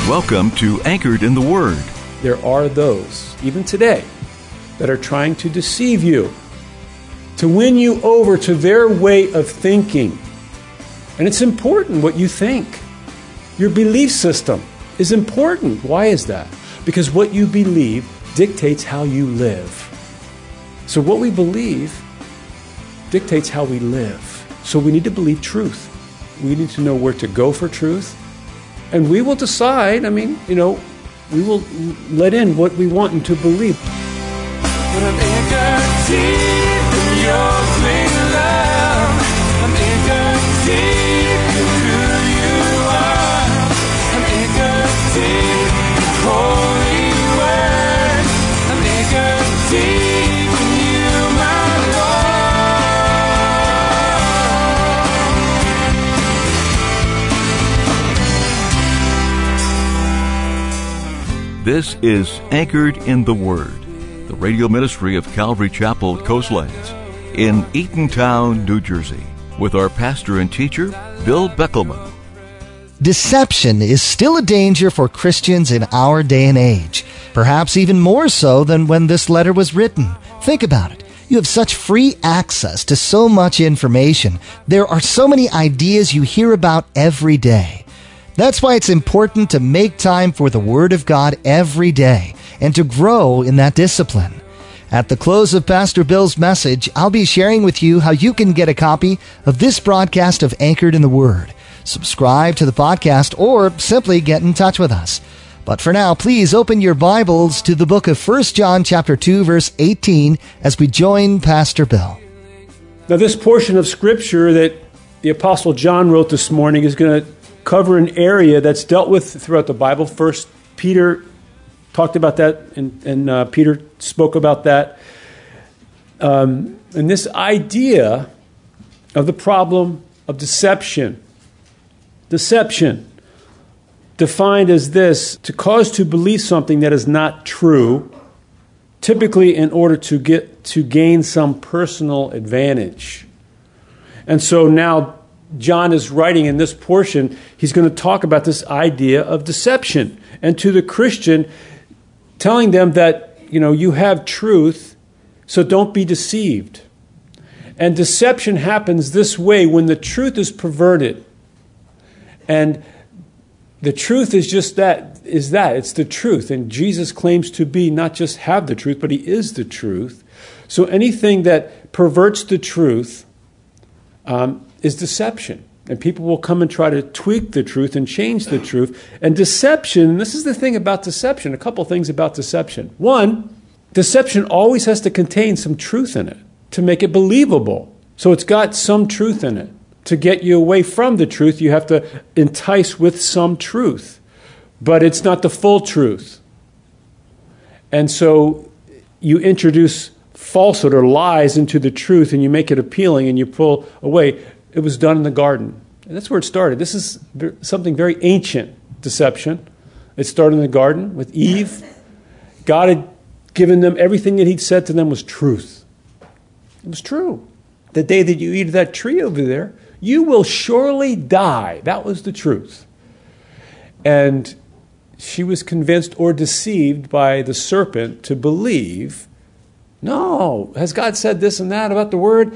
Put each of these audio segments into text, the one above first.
Welcome to Anchored in the Word. There are those, even today, that are trying to deceive you, to win you over to their way of thinking. And it's important what you think. Your belief system is important. Why is that? Because what you believe dictates how you live. So what we believe dictates how we live. So we need to believe truth. We need to know where to go for truth. And we will decide, we will let in what we want to believe. But I'm anchored deep in your clean love. I'm anchored deep in who you are. I'm anchored deep in holy word. I'm anchored deep in you, my Lord. This is Anchored in the Word, the radio ministry of Calvary Chapel Coastlands in Eatontown, New Jersey, with our pastor and teacher, Bill Beckelman. Deception is still a danger for Christians in our day and age, perhaps even more so than when this letter was written. Think about it. You have such free access to so much information. There are so many ideas you hear about every day. That's why it's important to make time for the Word of God every day and to grow in that discipline. At the close of Pastor Bill's message, I'll be sharing with you how you can get a copy of this broadcast of Anchored in the Word. Subscribe to the podcast or simply get in touch with us. But for now, please open your Bibles to the book of 1 John chapter 2, verse 18 as we join Pastor Bill. Now, this portion of Scripture that the Apostle John wrote this morning is going to cover an area that's dealt with throughout the Bible. First, Peter talked about that, and Peter spoke about that. And this idea of the problem of deception. Deception, defined as this: to cause to believe something that is not true, typically in order to gain some personal advantage. And so now John is writing in this portion, he's going to talk about this idea of deception. And to the Christian, telling them that, you have truth, so don't be deceived. And deception happens this way when the truth is perverted. And the truth is just that. It's the truth. And Jesus claims to be not just have the truth, but he is the truth. So anything that perverts the truth is deception. And people will come and try to tweak the truth and change the truth. And deception, this is the thing about deception, a couple things about deception. One, deception always has to contain some truth in it to make it believable. So it's got some truth in it. To get you away from the truth, you have to entice with some truth. But it's not the full truth. And so you introduce falsehood or lies into the truth and you make it appealing and you pull away. It was done in the garden. And that's where it started. This is something very ancient, deception. It started in the garden with Eve. God had given them everything that he'd said to them was truth. It was true. The day that you eat of that tree over there, you will surely die. That was the truth. And she was convinced or deceived by the serpent to believe, no, has God said this and that about the word?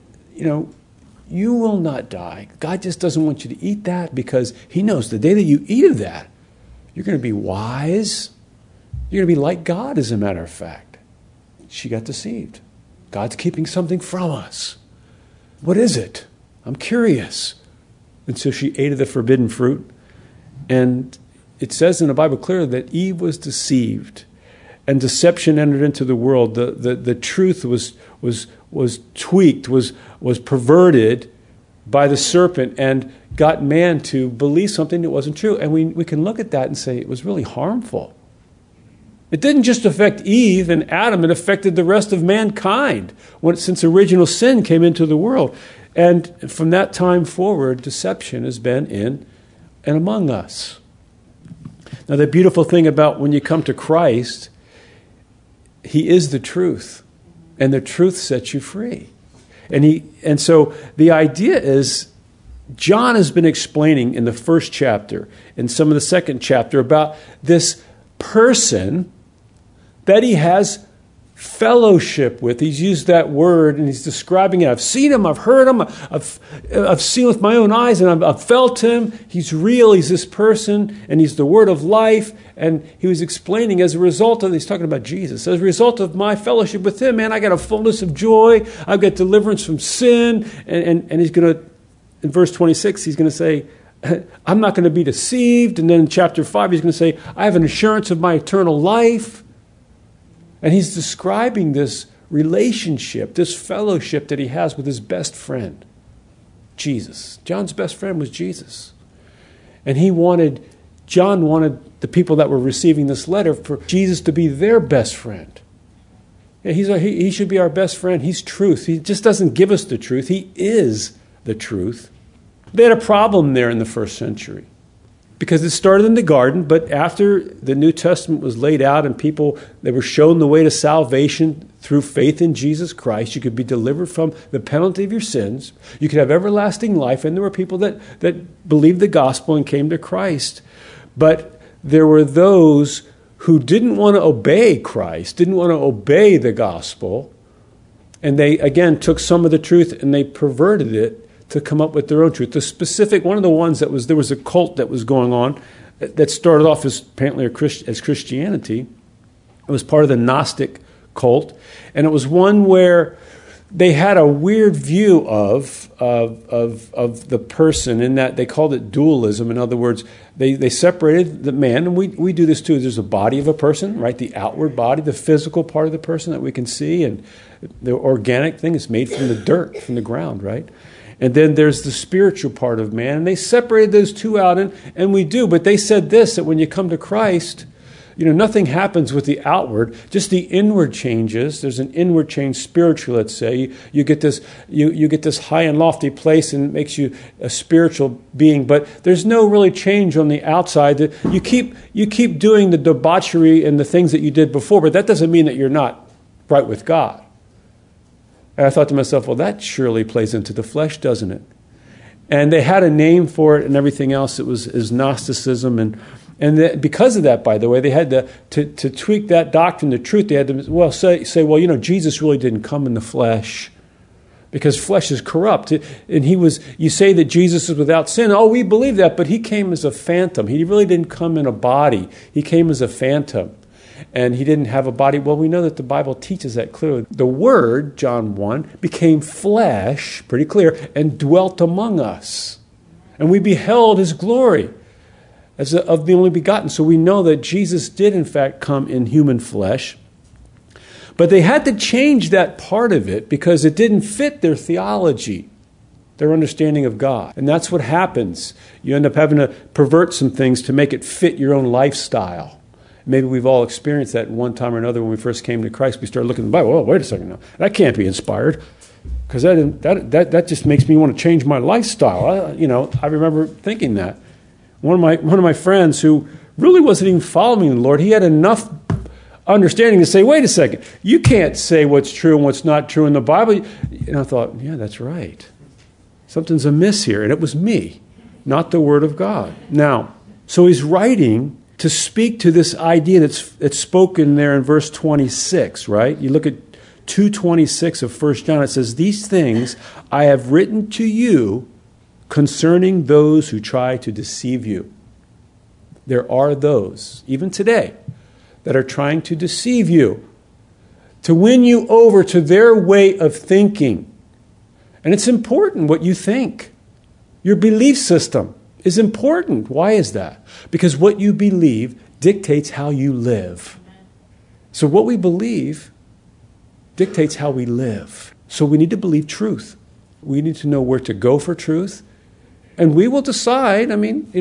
You will not die. God just doesn't want you to eat that because he knows the day that you eat of that, you're going to be wise. You're going to be like God, as a matter of fact. She got deceived. God's keeping something from us. What is it? I'm curious. And so she ate of the forbidden fruit. And it says in the Bible clearly that Eve was deceived. And deception entered into the world. The truth was tweaked, was perverted by the serpent and got man to believe something that wasn't true. And we can look at that and say it was really harmful. It didn't just affect Eve and Adam, it affected the rest of mankind since original sin came into the world. And from that time forward, deception has been in and among us. Now, the beautiful thing about when you come to Christ, he is the truth, and the truth sets you free. And so the idea is John has been explaining in the first chapter, in some of the second chapter, about this person that he has fellowship with. He's used that word and he's describing it. I've seen him, I've heard him, I've seen with my own eyes, and I've felt him. He's real, he's this person, and he's the word of life. And he was explaining, as a result of, he's talking about Jesus, as a result of my fellowship with him, man, I got a fullness of joy, I've got deliverance from sin, and he's going to, in verse 26, he's going to say, I'm not going to be deceived. And then in chapter 5, he's going to say, I have an assurance of my eternal life. And he's describing this relationship, this fellowship that he has with his best friend, Jesus. John's best friend was Jesus. And John wanted the people that were receiving this letter for Jesus to be their best friend. Yeah, he should be our best friend. He's truth. He just doesn't give us the truth. He is the truth. They had a problem there in the first century, because it started in the garden, but after the New Testament was laid out and they were shown the way to salvation through faith in Jesus Christ, you could be delivered from the penalty of your sins. You could have everlasting life, and there were people that believed the gospel and came to Christ. But there were those who didn't want to obey Christ, didn't want to obey the gospel, and they, again, took some of the truth and they perverted it to come up with their own truth. The specific, one of the ones there was a cult that was going on that started off as apparently as Christianity. It was part of the Gnostic cult, and it was one where they had a weird view of the person, in that they called it dualism. In other words, they separated the man, and we do this too. There's a body of a person, right? The outward body, the physical part of the person that we can see, and the organic thing is made from the dirt, from the ground, right? And then there's the spiritual part of man. And they separated those two out, and we do. But they said this, that when you come to Christ, nothing happens with the outward, just the inward changes. There's an inward change spiritually, let's say. You get this you get this high and lofty place, and it makes you a spiritual being. But there's no really change on the outside. You keep doing the debauchery and the things that you did before, but that doesn't mean that you're not right with God. And I thought to myself, well, that surely plays into the flesh, doesn't it? And they had a name for it and everything else. It was Gnosticism. And because of that, by the way, they had to tweak that doctrine, the truth. They had to say, Jesus really didn't come in the flesh, because flesh is corrupt. And you say that Jesus is without sin. Oh, we believe that, but he came as a phantom. He really didn't come in a body. He came as a phantom. And he didn't have a body. Well, we know that the Bible teaches that clearly. The Word, John 1, became flesh, pretty clear, and dwelt among us. And we beheld his glory as of the only begotten. So we know that Jesus did, in fact, come in human flesh. But they had to change that part of it because it didn't fit their theology, their understanding of God. And that's what happens. You end up having to pervert some things to make it fit your own lifestyle. Maybe we've all experienced that one time or another when we first came to Christ. We started looking at the Bible. Oh, wait a second now. That can't be inspired, because that just makes me want to change my lifestyle. I remember thinking that. One of my friends who really wasn't even following the Lord, he had enough understanding to say, wait a second, you can't say what's true and what's not true in the Bible. And I thought, yeah, that's right. Something's amiss here. And it was me, not the Word of God. Now, so he's writing to speak to this idea that's spoken there in verse 26, right? You look at 2:26 of 1 John. It says, these things I have written to you concerning those who try to deceive you. There are those, even today, that are trying to deceive you, to win you over to their way of thinking. And it's important what you think. Your belief system is important. Why is that? Because what you believe dictates how you live. So what we believe dictates how we live. So we need to believe truth. We need to know where to go for truth. And we will decide,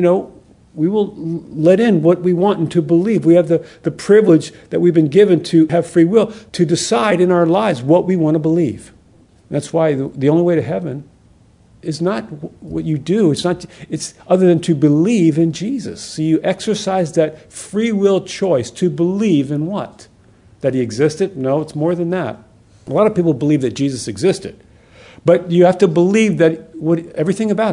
we will let in what we want and to believe. We have the privilege that we've been given to have free will to decide in our lives what we want to believe. That's why the only way to heaven is not what you do. It's other than to believe in Jesus. So you exercise that free will choice to believe in what? That he existed? No, it's more than that. A lot of people believe that Jesus existed. But you have to believe that everything about him.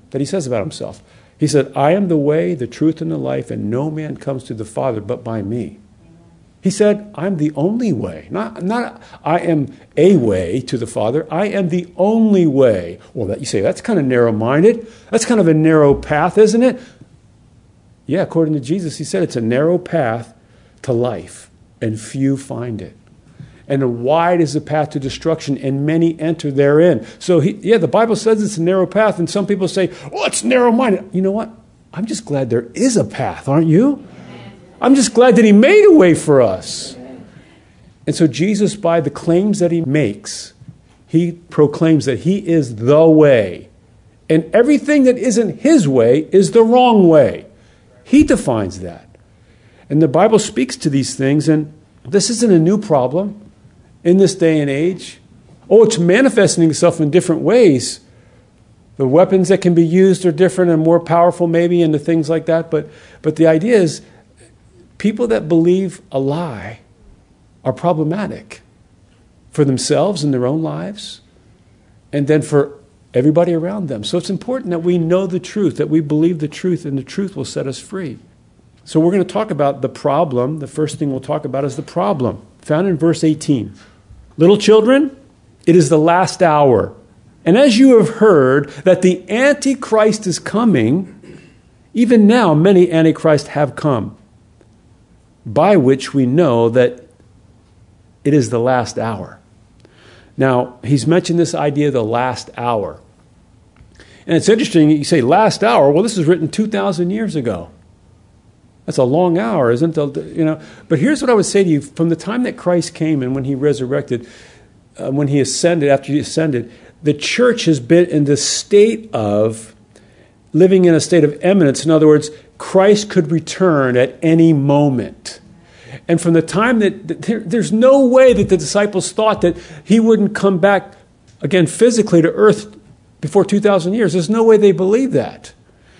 that he says about himself. He said, I am the way, the truth, and the life, and no man comes to the Father but by me. He said, I'm the only way. Not I am a way to the Father. I am the only way. Well, you say, that's kind of narrow-minded. That's kind of a narrow path, isn't it? Yeah, according to Jesus, he said it's a narrow path to life, and few find it. And wide is the path to destruction, and many enter therein. So, the Bible says it's a narrow path, and some people say, oh, it's narrow-minded. You know what? I'm just glad there is a path, aren't you? I'm just glad that he made a way for us. And so Jesus, by the claims that he makes, he proclaims that he is the way. And everything that isn't his way is the wrong way. He defines that. And the Bible speaks to these things, and this isn't a new problem in this day and age. Oh, it's manifesting itself in different ways. The weapons that can be used are different and more powerful maybe, and the things like that. But the idea is, people that believe a lie are problematic for themselves in their own lives, and then for everybody around them. So it's important that we know the truth, that we believe the truth, and the truth will set us free. So we're going to talk about the problem. The first thing we'll talk about is the problem, found in verse 18. Little children, it is the last hour. And as you have heard that the Antichrist is coming, even now many Antichrists have come, by which we know that it is the last hour. Now, he's mentioned this idea of the last hour. And it's interesting, you say last hour, well, this was written 2,000 years ago. That's a long hour, isn't it? But here's what I would say to you. From the time that Christ came and when he resurrected, when he ascended, after he ascended, the church has been in the state of living in a state of imminence. In other words, Christ could return at any moment. And from the time that there's no way that the disciples thought that he wouldn't come back again physically to earth before 2,000 years. There's no way they believed that.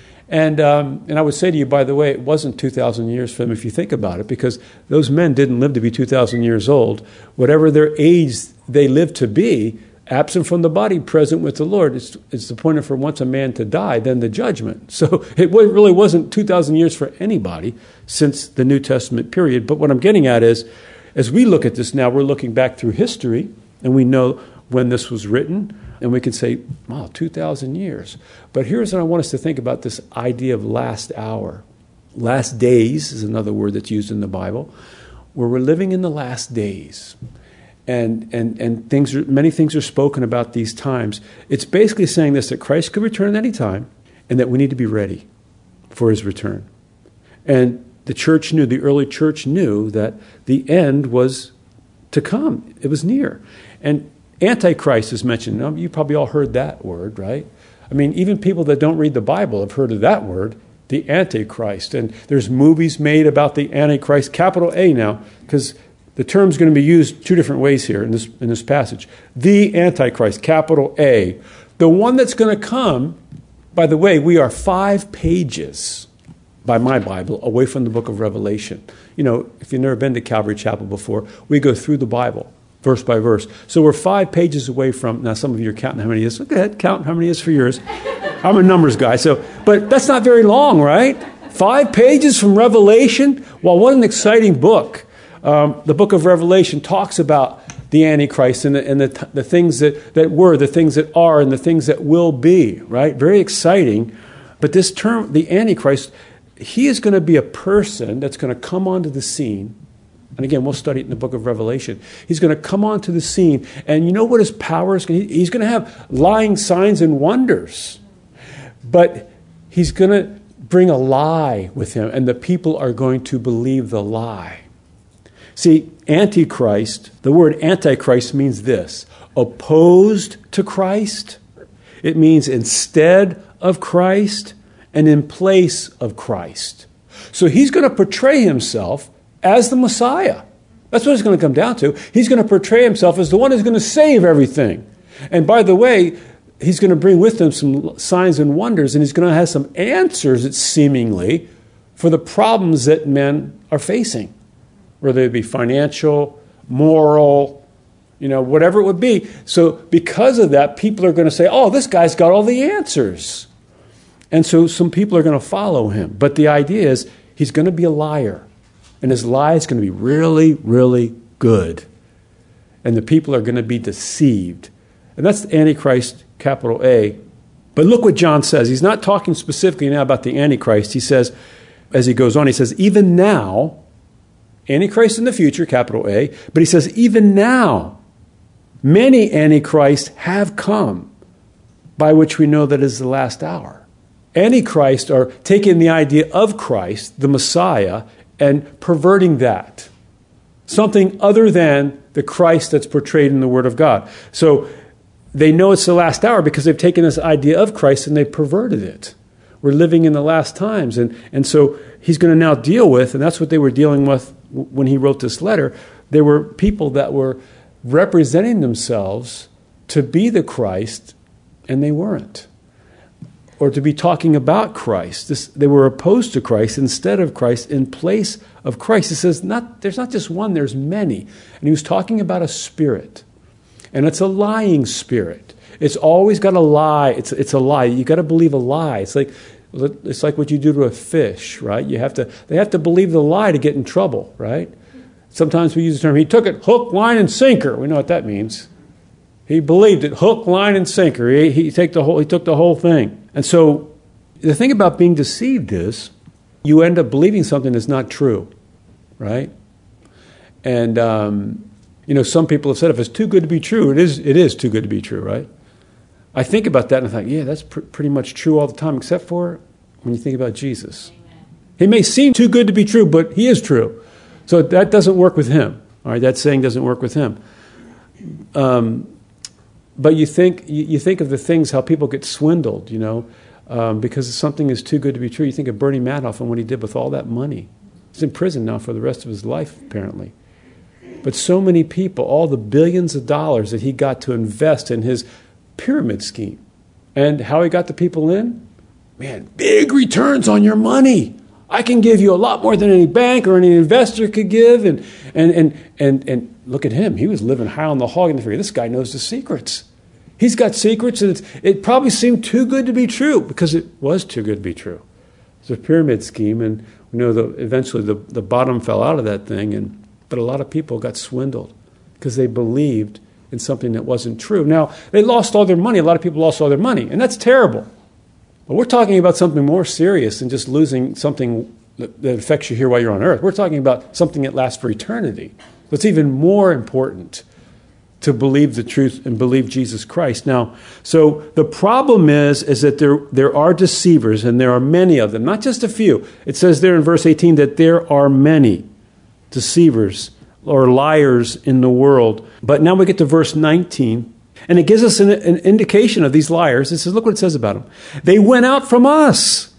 And I would say to you, by the way, it wasn't 2,000 years for them if you think about it, because those men didn't live to be 2,000 years old. Whatever their age they lived to be, absent from the body, present with the Lord. It's appointed for once a man to die, then the judgment. So it really wasn't 2,000 years for anybody since the New Testament period. But what I'm getting at is, as we look at this now, we're looking back through history, and we know when this was written, and we can say, wow, 2,000 years. But here's what I want us to think about, this idea of last hour. Last days is another word that's used in the Bible, where we're living in the last days. And many things are spoken about these times. It's basically saying this, that Christ could return at any time, and that we need to be ready for his return. And the church knew, the early church knew that the end was to come. It was near. And Antichrist is mentioned. Now, you probably all heard that word, right? I mean, even people that don't read the Bible have heard of that word, the Antichrist. And there's movies made about the Antichrist, capital A now, because the term's going to be used two different ways here in this passage. The Antichrist, capital A. The one that's going to come, by the way, we are 5 pages, by my Bible, away from the book of Revelation. You know, if you've never been to Calvary Chapel before, we go through the Bible, verse by verse. So we're 5 pages away from, now some of you are counting how many it is. So go ahead, count how many it is for yours. I'm a numbers guy, but that's not very long, right? 5 pages from Revelation? Well, what an exciting book. The book of Revelation talks about the Antichrist and the things that were, the things that are, and the things that will be, right? Very exciting. But this term, the Antichrist, he is going to be a person that's going to come onto the scene. And again, we'll study it in the book of Revelation. He's going to come onto the scene, and you know what his power is? He's going to have lying signs and wonders. But he's going to bring a lie with him, and the people are going to believe the lie. See, Antichrist, the word Antichrist means this: opposed to Christ. It means instead of Christ and in place of Christ. So he's going to portray himself as the Messiah. That's what it's going to come down to. He's going to portray himself as the one who's going to save everything. And by the way, he's going to bring with him some signs and wonders, and he's going to have some answers, seemingly, for the problems that men are facing, whether it be financial, moral, whatever it would be. So because of that, people are going to say, oh, this guy's got all the answers. And so some people are going to follow him. But the idea is he's going to be a liar. And his lie is going to be really, really good. And the people are going to be deceived. And that's the Antichrist, capital A. But look what John says. He's not talking specifically now about the Antichrist. He says, as he goes on, he says, even now, Antichrist in the future, capital A, but he says, even now, many Antichrists have come, by which we know that is the last hour. Antichrists are taking the idea of Christ, the Messiah, and perverting that. Something other than the Christ that's portrayed in the Word of God. So they know it's the last hour because they've taken this idea of Christ and they've perverted it. We're living in the last times. And so he's going to now deal with, and that's what they were dealing with when he wrote this letter. There were people that were representing themselves to be the Christ, and they weren't. Or to be talking about Christ. They were opposed to Christ instead of Christ, in place of Christ. It says there's not just one, there's many. And he was talking about a spirit. And it's a lying spirit. It's always got a lie. It's a lie. You got to believe a lie. It's like what you do to a fish, right? They have to believe the lie to get in trouble, right? Sometimes we use the term, he took it hook, line, and sinker. We know what that means. He believed it, hook, line, and sinker. He took the whole thing. And so the thing about being deceived is you end up believing something that's not true, right? And some people have said if it's too good to be true, it is too good to be true, right? I think about that and I think, yeah, that's pretty much true all the time, except for when you think about Jesus. Amen. He may seem too good to be true, but he is true. So that doesn't work with him. All right, that saying doesn't work with him. But you think of the things, how people get swindled, because something is too good to be true. You think of Bernie Madoff and what he did with all that money. He's in prison now for the rest of his life, apparently. But so many people, all the billions of dollars that he got to invest in his pyramid scheme. And how he got the people in? Man, big returns on your money. I can give you a lot more than any bank or any investor could give. And look at him. He was living high on the hog. And they figured, this guy knows the secrets. He's got secrets, and it probably seemed too good to be true because it was too good to be true. It's a pyramid scheme, and we know eventually the bottom fell out of that thing. But a lot of people got swindled because they believed in something that wasn't true. Now, they lost all their money. A lot of people lost all their money, and that's terrible. But we're talking about something more serious than just losing something that affects you here while you're on earth. We're talking about something that lasts for eternity. So it's even more important to believe the truth and believe Jesus Christ. Now, so the problem is that there are deceivers, and there are many of them, not just a few. It says there in verse 18 that there are many deceivers or liars in the world. But now we get to verse 19, and it gives us an indication of these liars. It says, look what it says about them. They went out from us,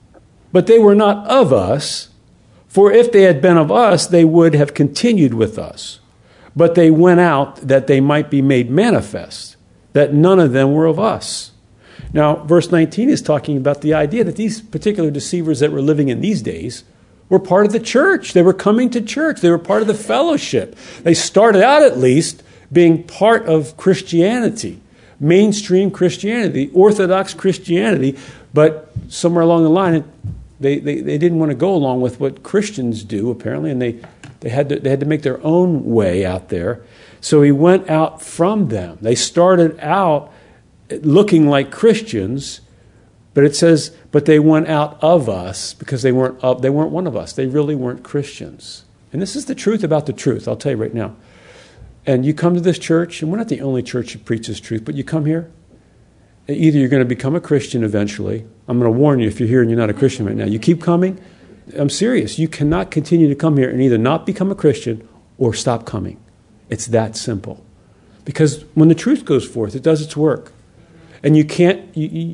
but they were not of us. For if they had been of us, they would have continued with us. But they went out that they might be made manifest, that none of them were of us. Now, verse 19 is talking about the idea that these particular deceivers that were living in these days were part of the church. They were coming to church. They were part of the fellowship. They started out, at least, being part of Christianity, mainstream Christianity, Orthodox Christianity, but somewhere along the line, they didn't want to go along with what Christians do, apparently, and they had to make their own way out there. So he went out from them. They started out looking like Christians, but it says, but they went out of us because they weren't one of us. They really weren't Christians. And this is the truth about the truth, I'll tell you right now. And you come to this church, and we're not the only church that preaches truth, but you come here, either you're going to become a Christian eventually. I'm going to warn you if you're here and you're not a Christian right now. You keep coming. I'm serious. You cannot continue to come here and either not become a Christian or stop coming. It's that simple. Because when the truth goes forth, it does its work. And you can't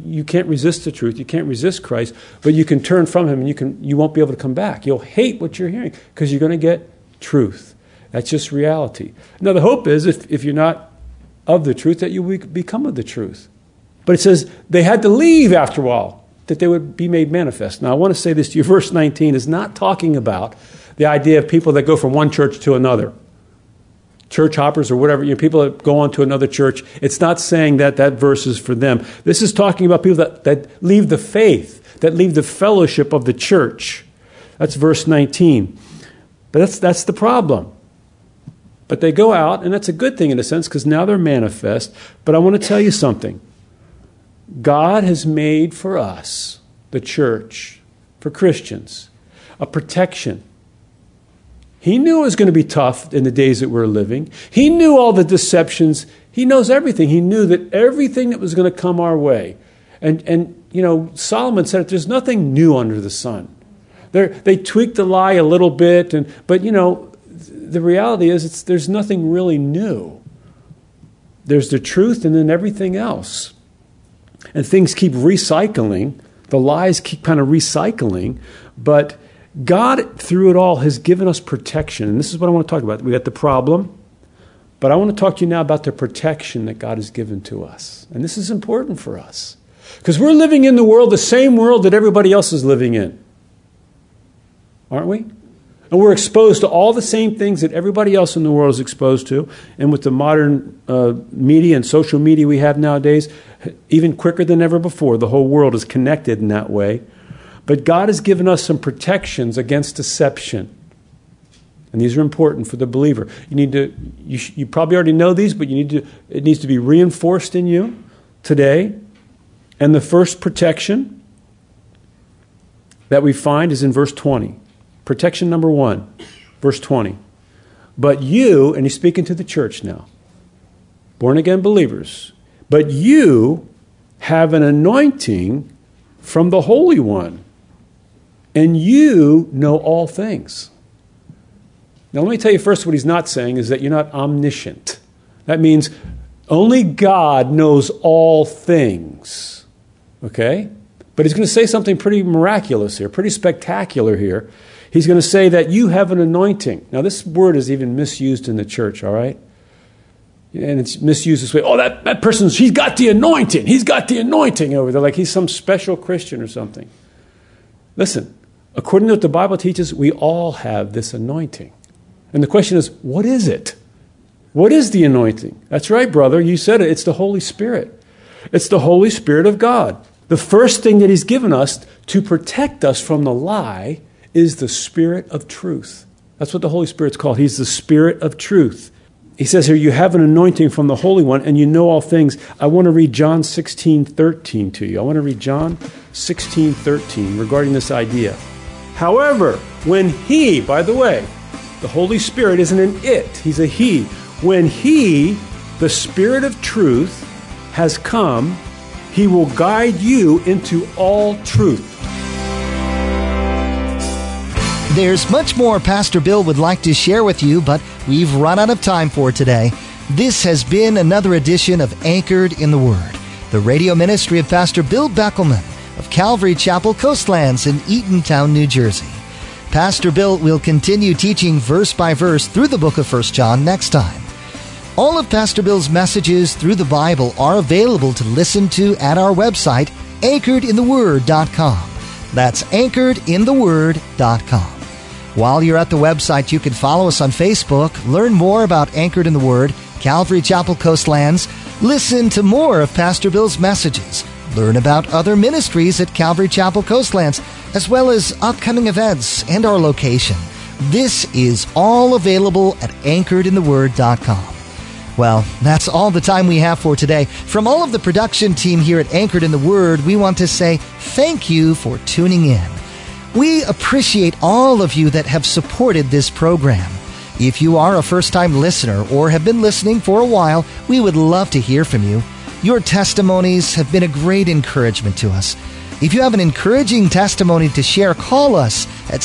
resist the truth. You can't resist Christ, but you can turn from him and you won't be able to come back. You'll hate what you're hearing because you're going to get truth. That's just reality. Now, the hope is if you're not of the truth, that you will become of the truth. But it says they had to leave after a while, that they would be made manifest. Now, I want to say this to you. Verse 19 is not talking about the idea of people that go from one church to another. church hoppers or whatever, people that go on to another church, it's not saying that that verse is for them. This is talking about people that leave the faith, that leave the fellowship of the church. That's verse 19. But that's the problem. But they go out, and that's a good thing in a sense, because now they're manifest. But I want to tell you something. God has made for us, the church, for Christians, a protection. He knew it was going to be tough in the days that we're living. He knew all the deceptions. He knows everything. He knew that everything that was going to come our way. And Solomon said it, there's nothing new under the sun. They tweaked the lie a little bit, but the reality is there's nothing really new. There's the truth and then everything else. And things keep recycling. The lies keep kind of recycling. But God, through it all, has given us protection. And this is what I want to talk about. We got the problem, but I want to talk to you now about the protection that God has given to us. And this is important for us. Because we're living in the world, the same world that everybody else is living in. Aren't we? And we're exposed to all the same things that everybody else in the world is exposed to. And with the modern media and social media we have nowadays, even quicker than ever before, the whole world is connected in that way. But God has given us some protections against deception. And these are important for the believer. You probably already know these, but it needs to be reinforced in you today. And the first protection that we find is in verse 20. Protection number 1, verse 20. But you, and he's speaking to the church now, born again believers, but you have an anointing from the Holy One, and you know all things. Now let me tell you first what he's not saying is that you're not omniscient. That means only God knows all things. Okay? But he's going to say something pretty miraculous here, pretty spectacular here. He's going to say that you have an anointing. Now, this word is even misused in the church, all right? And it's misused this way. Oh, that person's, he's got the anointing. He's got the anointing over there, like he's some special Christian or something. Listen, according to what the Bible teaches, we all have this anointing. And the question is, what is it? What is the anointing? That's right, brother. You said it. It's the Holy Spirit. It's the Holy Spirit of God. The first thing that he's given us to protect us from the lie is the Spirit of truth. That's what the Holy Spirit's called. He's the Spirit of truth. He says here, you have an anointing from the Holy One, and you know all things. I want to read John 16:13 to you. I want to read John 16:13 regarding this idea. However, when he, by the way, the Holy Spirit isn't an it, he's a he. When he, the Spirit of truth, has come, he will guide you into all truth. There's much more Pastor Bill would like to share with you, but we've run out of time for today. This has been another edition of Anchored in the Word, the radio ministry of Pastor Bill Beckelman of Calvary Chapel Coastlands in Eatontown, New Jersey. Pastor Bill will continue teaching verse by verse through the book of 1 John next time. All of Pastor Bill's messages through the Bible are available to listen to at our website, anchoredintheword.com. That's anchoredintheword.com. While you're at the website, you can follow us on Facebook, learn more about Anchored in the Word, Calvary Chapel Coastlands, listen to more of Pastor Bill's messages, learn about other ministries at Calvary Chapel Coastlands, as well as upcoming events and our location. This is all available at anchoredintheword.com. Well, that's all the time we have for today. From all of the production team here at Anchored in the Word, we want to say thank you for tuning in. We appreciate all of you that have supported this program. If you are a first-time listener or have been listening for a while, we would love to hear from you. Your testimonies have been a great encouragement to us. If you have an encouraging testimony to share, call us at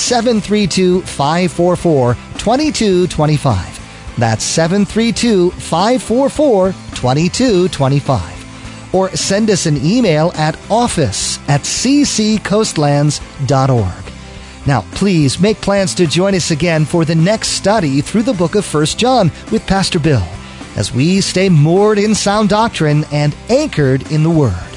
732-544-2225. That's 732-544-2225. Or send us an email at office@cccoastlands.org. Now, please make plans to join us again for the next study through the book of 1 John with Pastor Bill, as we stay moored in sound doctrine and anchored in the Word.